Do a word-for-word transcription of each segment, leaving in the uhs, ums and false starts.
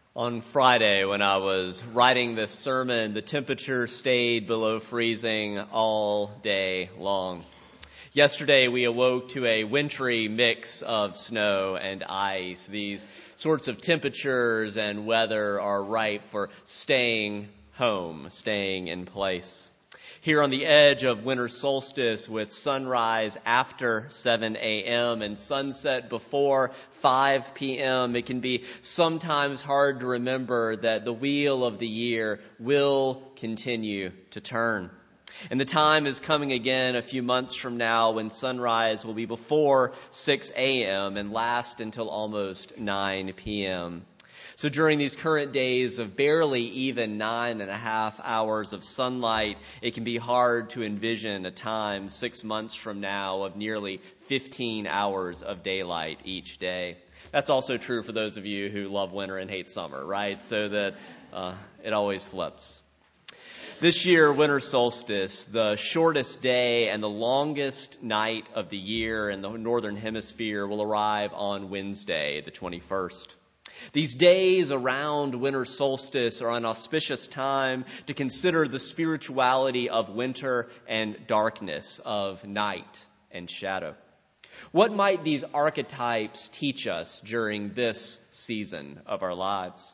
On Friday, when I was writing this sermon, the temperature stayed below freezing all day long. Yesterday, we awoke to a wintry mix of snow and ice. These sorts of temperatures and weather are ripe for staying home, staying in place. Here on the edge of winter solstice, with sunrise after seven a.m. and sunset before five p.m., it can be sometimes hard to remember that the wheel of the year will continue to turn. And the time is coming again a few months from now when sunrise will be before six a.m. and last until almost nine p.m. So during these current days of barely even nine and a half hours of sunlight, it can be hard to envision a time six months from now of nearly fifteen hours of daylight each day. That's also true for those of you who love winter and hate summer, right? So that uh, it always flips. This year, winter solstice, the shortest day and the longest night of the year in the northern hemisphere, will arrive on Wednesday, the twenty-first. These days around winter solstice are an auspicious time to consider the spirituality of winter and darkness, of night and shadow. What might these archetypes teach us during this season of our lives?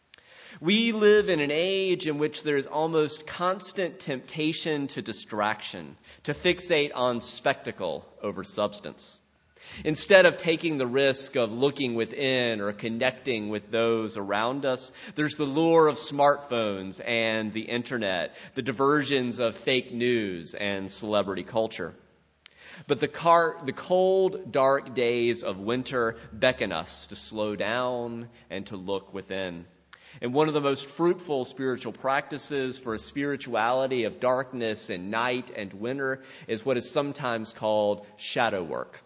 We live in an age in which there is almost constant temptation to distraction, to fixate on spectacle over substance. Instead of taking the risk of looking within or connecting with those around us, there's the lure of smartphones and the internet, the diversions of fake news and celebrity culture. But the, car- the cold, dark days of winter beckon us to slow down and to look within. And one of the most fruitful spiritual practices for a spirituality of darkness and night and winter is what is sometimes called shadow work.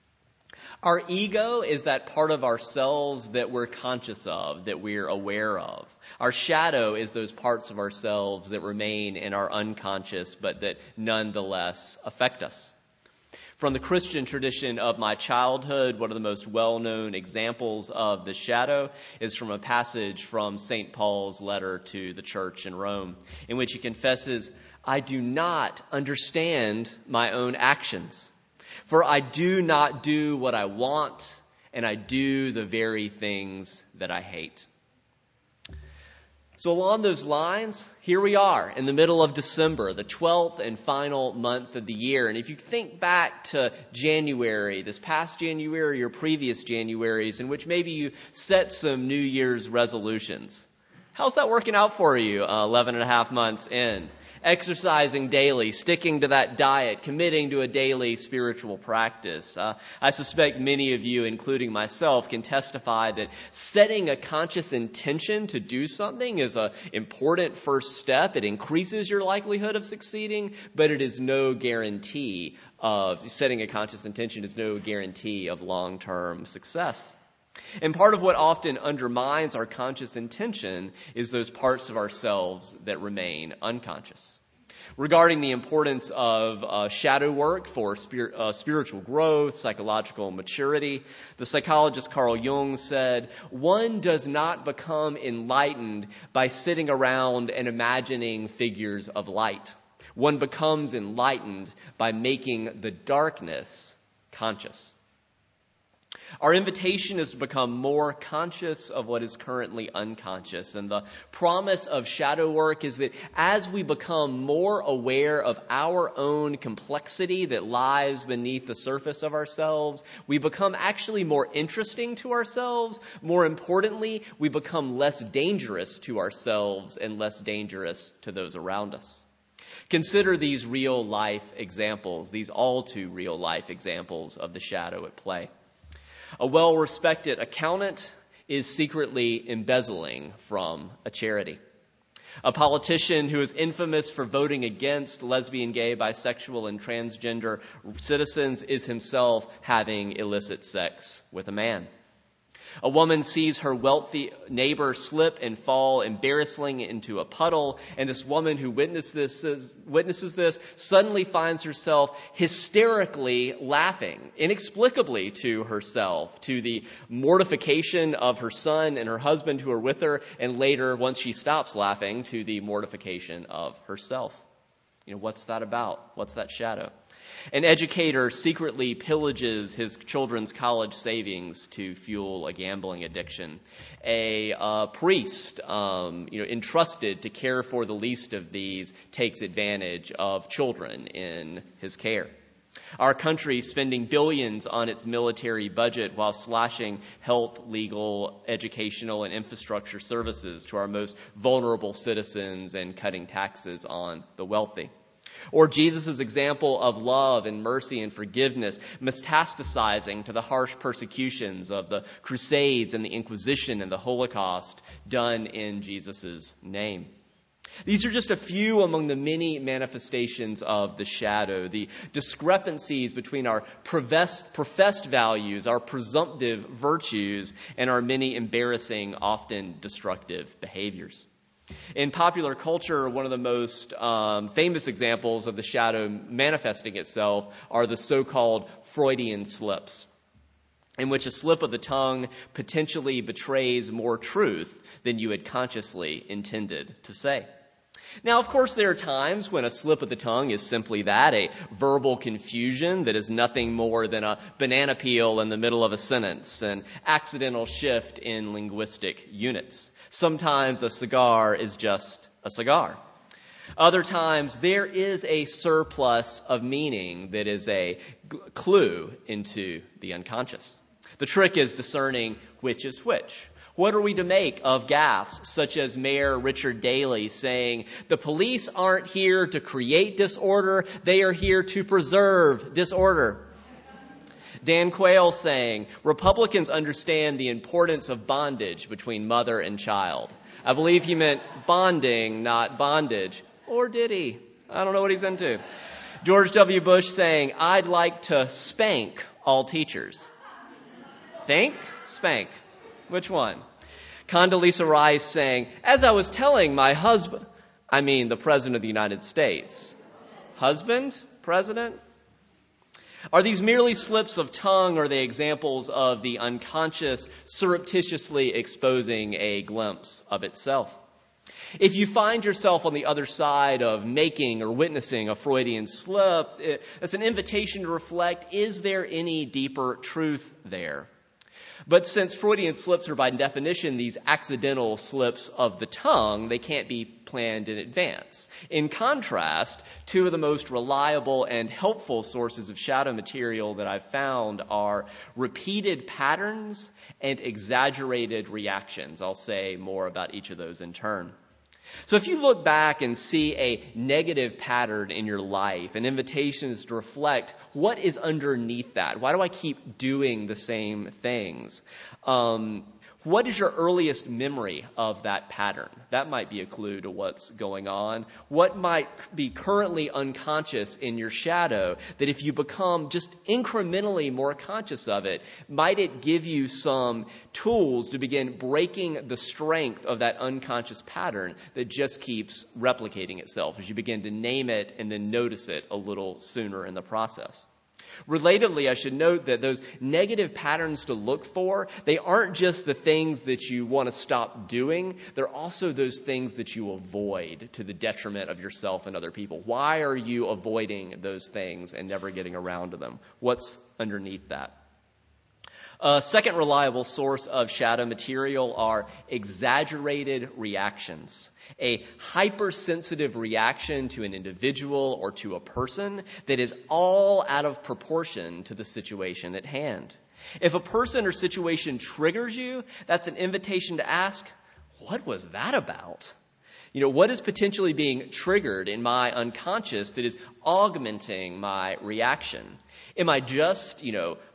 Our ego is that part of ourselves that we're conscious of, that we're aware of. Our shadow is those parts of ourselves that remain in our unconscious, but that nonetheless affect us. From the Christian tradition of my childhood, one of the most well-known examples of the shadow is from a passage from Saint Paul's letter to the church in Rome, in which he confesses, "I do not understand my own actions. For I do not do what I want, and I do the very things that I hate." So along those lines, here we are in the middle of December, the twelfth and final month of the year. And if you think back to January, this past January or previous Januaries, in which maybe you set some New Year's resolutions, how's that working out for you uh, eleven and a half months in? Exercising daily, sticking to that diet, committing to a daily spiritual practice. Uh, I suspect many of you, including myself, can testify that setting a conscious intention to do something is an important first step. It increases your likelihood of succeeding, but it is no guarantee of setting a conscious intention is no guarantee of long-term success. And part of what often undermines our conscious intention is those parts of ourselves that remain unconscious. Regarding the importance of uh, shadow work for spir- uh, spiritual growth, psychological maturity, the psychologist Carl Jung said, "One does not become enlightened by sitting around and imagining figures of light. One becomes enlightened by making the darkness conscious." Our invitation is to become more conscious of what is currently unconscious. And the promise of shadow work is that as we become more aware of our own complexity that lies beneath the surface of ourselves, we become actually more interesting to ourselves. More importantly, we become less dangerous to ourselves and less dangerous to those around us. Consider these real life examples, these all too real life examples of the shadow at play. A well-respected accountant is secretly embezzling from a charity. A politician who is infamous for voting against lesbian, gay, bisexual, and transgender citizens is himself having illicit sex with a man. A woman sees her wealthy neighbor slip and fall embarrassingly into a puddle, and this woman who witnesses this, witnesses this suddenly finds herself hysterically laughing, inexplicably to herself, to the mortification of her son and her husband who are with her, and later, once she stops laughing, to the mortification of herself. You know, what's that about? What's that shadow? An educator secretly pillages his children's college savings to fuel a gambling addiction. A uh, priest, um, you know, entrusted to care for the least of these, takes advantage of children in his care. Our country spending billions on its military budget while slashing health, legal, educational, and infrastructure services to our most vulnerable citizens and cutting taxes on the wealthy. Or Jesus' example of love and mercy and forgiveness metastasizing to the harsh persecutions of the Crusades and the Inquisition and the Holocaust done in Jesus' name. These are just a few among the many manifestations of the shadow, the discrepancies between our professed, professed values, our presumptive virtues, and our many embarrassing, often destructive behaviors. In popular culture, one of the most um, famous examples of the shadow manifesting itself are the so-called Freudian slips, in which a slip of the tongue potentially betrays more truth than you had consciously intended to say. Now, of course, there are times when a slip of the tongue is simply that, a verbal confusion that is nothing more than a banana peel in the middle of a sentence, an accidental shift in linguistic units. Sometimes a cigar is just a cigar. Other times there is a surplus of meaning that is a g- clue into the unconscious. The trick is discerning which is which. What are we to make of gaffes such as Mayor Richard Daley saying, "The police aren't here to create disorder, they are here to preserve disorder"? Dan Quayle saying, "Republicans understand the importance of bondage between mother and child." I believe he meant bonding, not bondage. Or did he? I don't know what he's into. George W. Bush saying, "I'd like to spank all teachers." Think? Spank. Which one? Condoleezza Rice saying, "As I was telling my husband," I mean the President of the United States. Husband? President? Are these merely slips of tongue, or are they examples of the unconscious surreptitiously exposing a glimpse of itself? If you find yourself on the other side of making or witnessing a Freudian slip, it's an invitation to reflect, is there any deeper truth there? But since Freudian slips are by definition these accidental slips of the tongue, they can't be planned in advance. In contrast, two of the most reliable and helpful sources of shadow material that I've found are repeated patterns and exaggerated reactions. I'll say more about each of those in turn. So if you look back and see a negative pattern in your life, an invitation is to reflect what is underneath that. Why do I keep doing the same things? Um, what is your earliest memory of that pattern? That might be a clue to what's going on. What might be currently unconscious in your shadow that if you become just incrementally more conscious of it, might it give you some tools to begin breaking the strength of that unconscious pattern that just keeps replicating itself as you begin to name it and then notice it a little sooner in the process? Relatedly, I should note that those negative patterns to look for, they aren't just the things that you want to stop doing. They're also those things that you avoid to the detriment of yourself and other people. Why are you avoiding those things and never getting around to them? What's underneath that? A second reliable source of shadow material are exaggerated reactions. A hypersensitive reaction to an individual or to a person that is all out of proportion to the situation at hand. If a person or situation triggers you, that's an invitation to ask, what was that about? You know, what is potentially being triggered in my unconscious that is augmenting my reaction? Am I just, you know,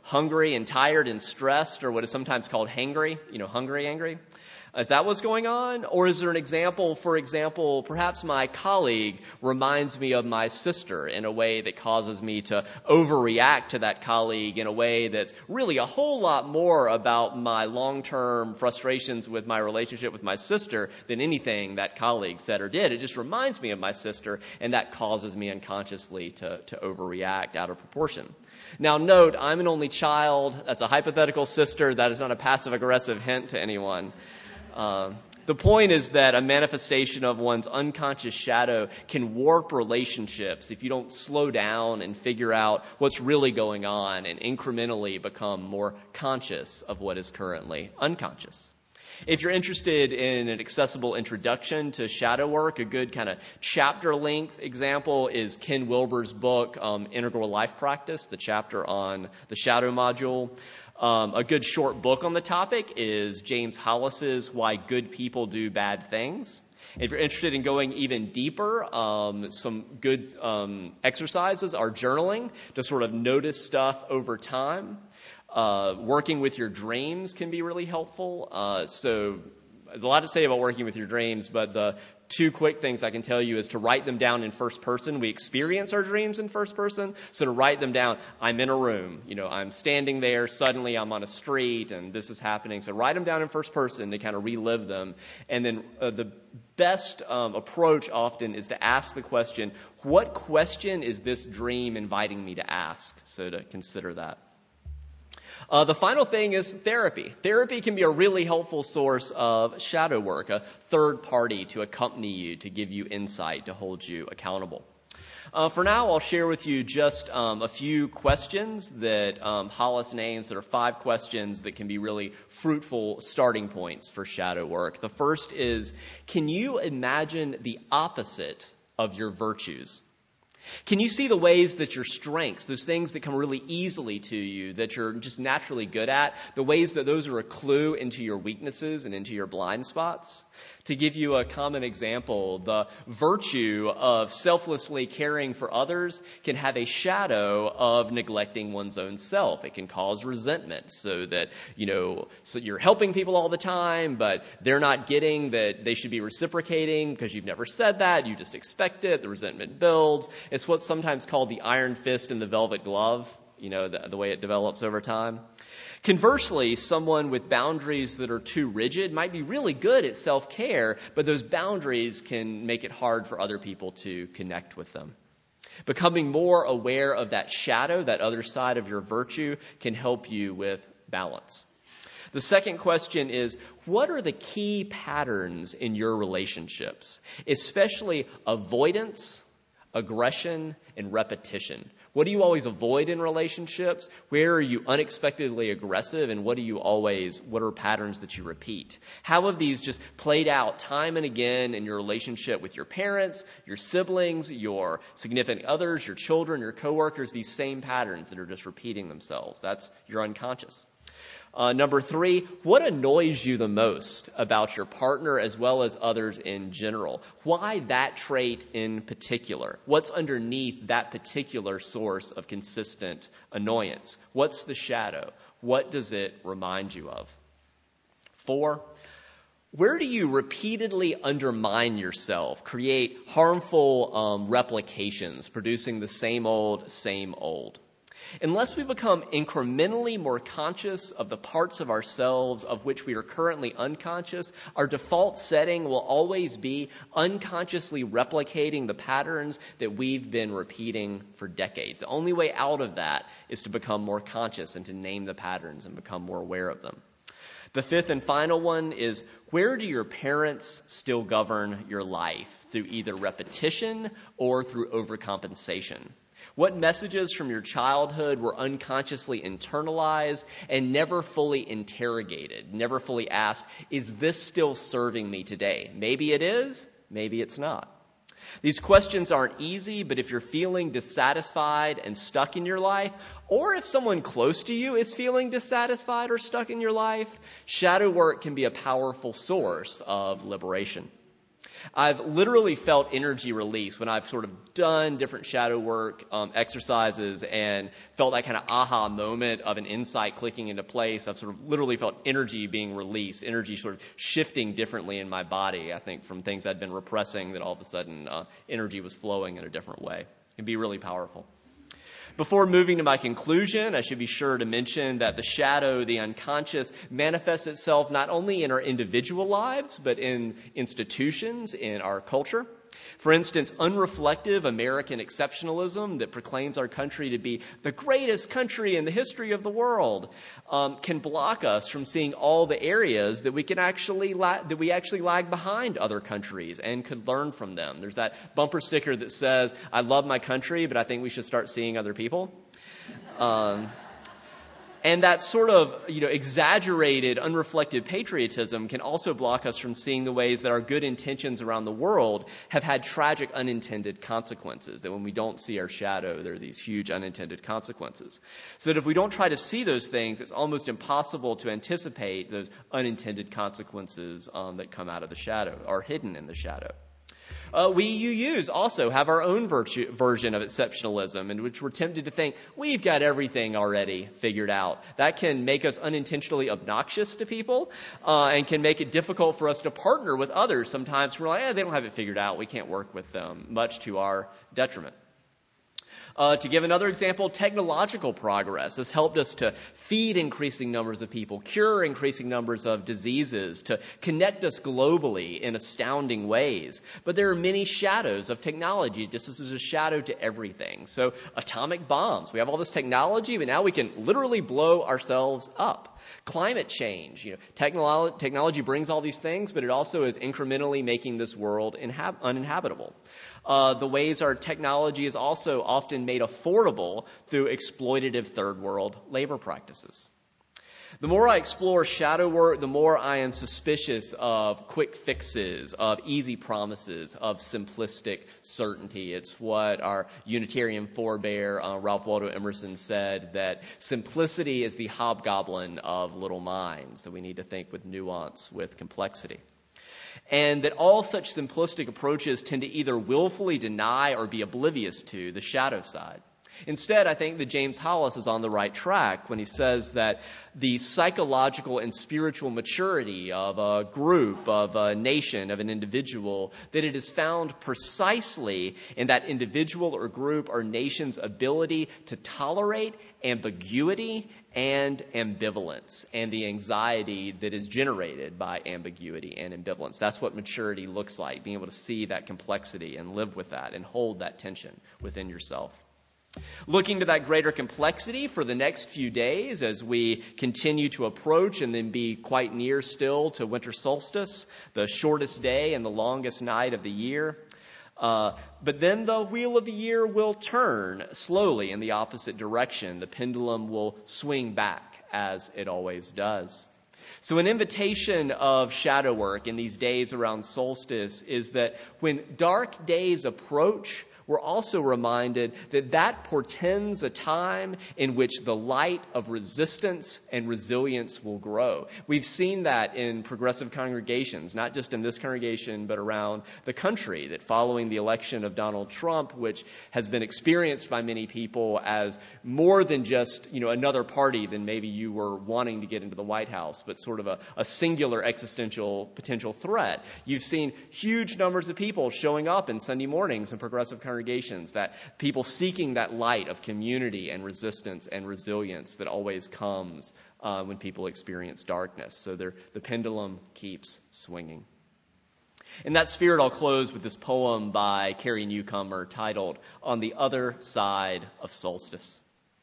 hungry and tired and stressed, or what is sometimes called hangry, you know, hungry, angry? Is that what's going on? Or is there an example, for example, perhaps my colleague reminds me of my sister in a way that causes me to overreact to that colleague in a way that's really a whole lot more about my long-term frustrations with my relationship with my sister than anything that colleague said or did. It just reminds me of my sister, and that causes me unconsciously to, to overreact out of proportion. Now note, I'm an only child. That's a hypothetical sister. That is not a passive-aggressive hint to anyone. Uh, the point is that a manifestation of one's unconscious shadow can warp relationships if you don't slow down and figure out what's really going on and incrementally become more conscious of what is currently unconscious. If you're interested in an accessible introduction to shadow work, a good kind of chapter-length example is Ken Wilber's book, um, Integral Life Practice, the chapter on the shadow module. Um, a good short book on the topic is James Hollis's Why Good People Do Bad Things. If you're interested in going even deeper, um, some good um, exercises are journaling to sort of notice stuff over time. Uh, working with your dreams can be really helpful. Uh, so there's a lot to say about working with your dreams, but the two quick things I can tell you is to write them down in first person. We experience our dreams in first person. So to write them down, I'm in a room, you know, I'm standing there, suddenly I'm on a street and this is happening. So write them down in first person to kind of relive them. And then uh, the best um, approach often is to ask the question, what question is this dream inviting me to ask? So to consider that. Uh, the final thing is therapy. Therapy can be a really helpful source of shadow work, a third party to accompany you, to give you insight, to hold you accountable. Uh, for now, I'll share with you just um, a few questions that um, Hollis names. There are five questions that can be really fruitful starting points for shadow work. The first is, can you imagine the opposite of your virtues? Can you see the ways that your strengths, those things that come really easily to you, that you're just naturally good at, the ways that those are a clue into your weaknesses and into your blind spots? To give you a common example, the virtue of selflessly caring for others can have a shadow of neglecting one's own self. It can cause resentment so that, you know, so you're helping people all the time, but they're not getting that they should be reciprocating because you've never said that. You just expect it. The resentment builds. It's what's sometimes called the iron fist and the velvet glove, you know, the, the way it develops over time. Conversely, someone with boundaries that are too rigid might be really good at self-care, but those boundaries can make it hard for other people to connect with them. Becoming more aware of that shadow, that other side of your virtue, can help you with balance. The second question is, what are the key patterns in your relationships, especially avoidance, aggression, and repetition? What do you always avoid in relationships? Where are you unexpectedly aggressive? And what do you always, what are patterns that you repeat? How have these just played out time and again in your relationship with your parents, your siblings, your significant others, your children, your coworkers, these same patterns that are just repeating themselves? That's your unconscious. Uh, number three, what annoys you the most about your partner as well as others in general? Why that trait in particular? What's underneath that particular source of consistent annoyance? What's the shadow? What does it remind you of? Four, where do you repeatedly undermine yourself, create harmful um, replications, producing the same old, same old? Unless we become incrementally more conscious of the parts of ourselves of which we are currently unconscious, our default setting will always be unconsciously replicating the patterns that we've been repeating for decades. The only way out of that is to become more conscious and to name the patterns and become more aware of them. The fifth and final one is, where do your parents still govern your life? Through either repetition or through overcompensation? What messages from your childhood were unconsciously internalized and never fully interrogated, never fully asked, is this still serving me today? Maybe it is, maybe it's not. These questions aren't easy, but if you're feeling dissatisfied and stuck in your life, or if someone close to you is feeling dissatisfied or stuck in your life, shadow work can be a powerful source of liberation. I've literally felt energy release when I've sort of done different shadow work um, exercises and felt that kind of aha moment of an insight clicking into place. I've sort of literally felt energy being released, energy sort of shifting differently in my body, I think, from things I'd been repressing, that all of a sudden uh, energy was flowing in a different way. It can be really powerful. Before moving to my conclusion, I should be sure to mention that the shadow, the unconscious, manifests itself not only in our individual lives, but in institutions, in our culture. For instance, unreflective American exceptionalism that proclaims our country to be the greatest country in the history of the world um, can block us from seeing all the areas that we can actually la- that we actually lag behind other countries and could learn from them. There's that bumper sticker that says, "I love my country, but I think we should start seeing other people." Um, And that sort of, you know, exaggerated, unreflected patriotism can also block us from seeing the ways that our good intentions around the world have had tragic unintended consequences, that when we don't see our shadow, there are these huge unintended consequences. So that if we don't try to see those things, it's almost impossible to anticipate those unintended consequences um, that come out of the shadow, are hidden in the shadow. Uh, we U Us also have our own virtue, version of exceptionalism, in which we're tempted to think we've got everything already figured out. That can make us unintentionally obnoxious to people uh, and can make it difficult for us to partner with others. Sometimes we're like, eh, they don't have it figured out. We can't work with them, much to our detriment. Uh, to give another example, technological progress has helped us to feed increasing numbers of people, cure increasing numbers of diseases, to connect us globally in astounding ways. But there are many shadows of technology, just as there's a shadow to everything. So atomic bombs, we have all this technology, but now we can literally blow ourselves up. Climate change, you know, technolo- technology brings all these things, but it also is incrementally making this world inhab- uninhabitable. Uh, the ways our technology is also often made affordable through exploitative third world labor practices. The more I explore shadow work, the more I am suspicious of quick fixes, of easy promises, of simplistic certainty. It's what our Unitarian forebear, uh, Ralph Waldo Emerson, said, that simplicity is the hobgoblin of little minds, that we need to think with nuance, with complexity. And that all such simplistic approaches tend to either willfully deny or be oblivious to the shadow side. Instead, I think that James Hollis is on the right track when he says that the psychological and spiritual maturity of a group, of a nation, of an individual, that it is found precisely in that individual or group or nation's ability to tolerate ambiguity and ambivalence, and the anxiety that is generated by ambiguity and ambivalence. That's what maturity looks like, being able to see that complexity and live with that and hold that tension within yourself. Looking to that greater complexity for the next few days as we continue to approach and then be quite near still to winter solstice, the shortest day and the longest night of the year. Uh, but then the wheel of the year will turn slowly in the opposite direction. The pendulum will swing back as it always does. So an invitation of shadow work in these days around solstice is that when dark days approach, we're also reminded that that portends a time in which the light of resistance and resilience will grow. We've seen that in progressive congregations, not just in this congregation, but around the country, that following the election of Donald Trump, which has been experienced by many people as more than just, you know, another party than maybe you were wanting to get into the White House, but sort of a, a singular existential potential threat. You've seen huge numbers of people showing up in Sunday mornings in progressive congregations. Congregations, that people seeking that light of community and resistance and resilience that always comes uh, when people experience darkness. So the pendulum keeps swinging. In that spirit, I'll close with this poem by Carrie Newcomer titled "On the Other Side of Solstice."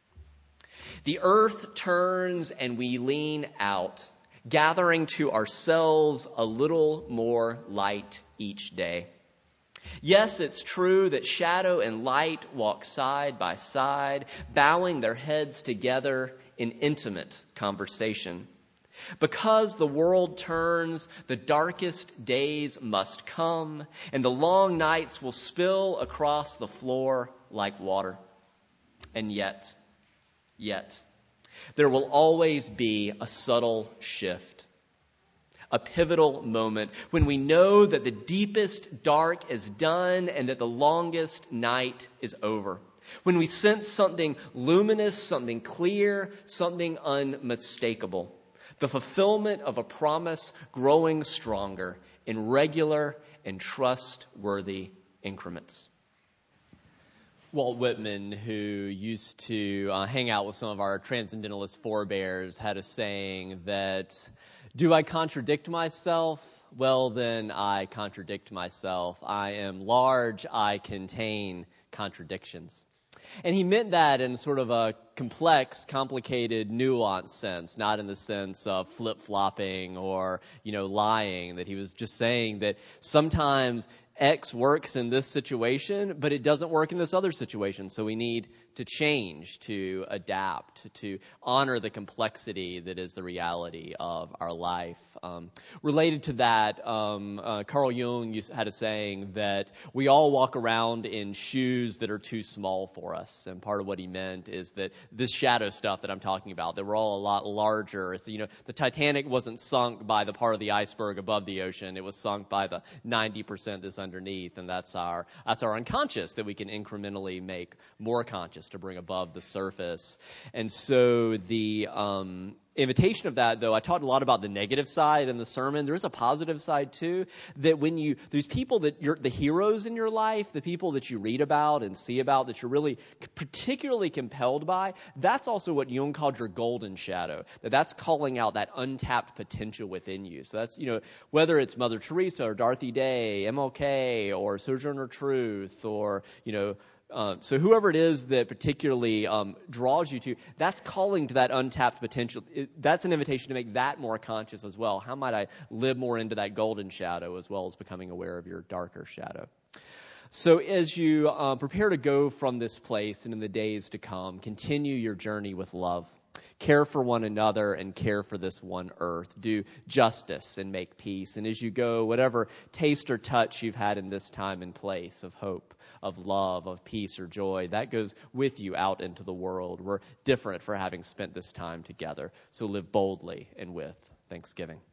The earth turns and we lean out, gathering to ourselves a little more light each day. Yes, it's true that shadow and light walk side by side, bowing their heads together in intimate conversation. Because the world turns, the darkest days must come, and the long nights will spill across the floor like water. And yet, yet, there will always be a subtle shift. a pivotal moment when we know that the deepest dark is done and that the longest night is over. When we sense something luminous, something clear, something unmistakable. The fulfillment of a promise growing stronger in regular and trustworthy increments. Walt Whitman, who used to uh, hang out with some of our transcendentalist forebears, had a saying that, do I contradict myself? Well, then I contradict myself. I am large, I contain contradictions. And he meant that in sort of a complex, complicated, nuanced sense, not in the sense of flip-flopping or, you know, lying, that he was just saying that sometimes X works in this situation, but it doesn't work in this other situation. So we need to change, to adapt, to honor the complexity that is the reality of our life. Um, related to that, um, uh, Carl Jung used, had a saying that we all walk around in shoes that are too small for us. And part of what he meant is that this shadow stuff that I'm talking about, that we're all a lot larger. So, you know, the Titanic wasn't sunk by the part of the iceberg above the ocean. It was sunk by the ninety percent that's underneath. And that's our, that's our unconscious that we can incrementally make more conscious to bring above the surface. And so the um, invitation of that, though, I talked a lot about the negative side in the sermon. There is a positive side, too, that when you, there's people that you're, the heroes in your life, the people that you read about and see about that you're really particularly compelled by, that's also what Jung called your golden shadow, that that's calling out that untapped potential within you. So that's, you know, whether it's Mother Teresa or Dorothy Day, M L K or Sojourner Truth or, you know, Uh, so whoever it is that particularly um, draws you to, that's calling to that untapped potential. It, that's an invitation to make that more conscious as well. How might I live more into that golden shadow as well as becoming aware of your darker shadow? So as you uh, prepare to go from this place and in the days to come, continue your journey with love. Care for one another and care for this one earth. Do justice and make peace. And as you go, whatever taste or touch you've had in this time and place of hope, of love, of peace or joy, that goes with you out into the world. We're different for having spent this time together. So live boldly and with thanksgiving.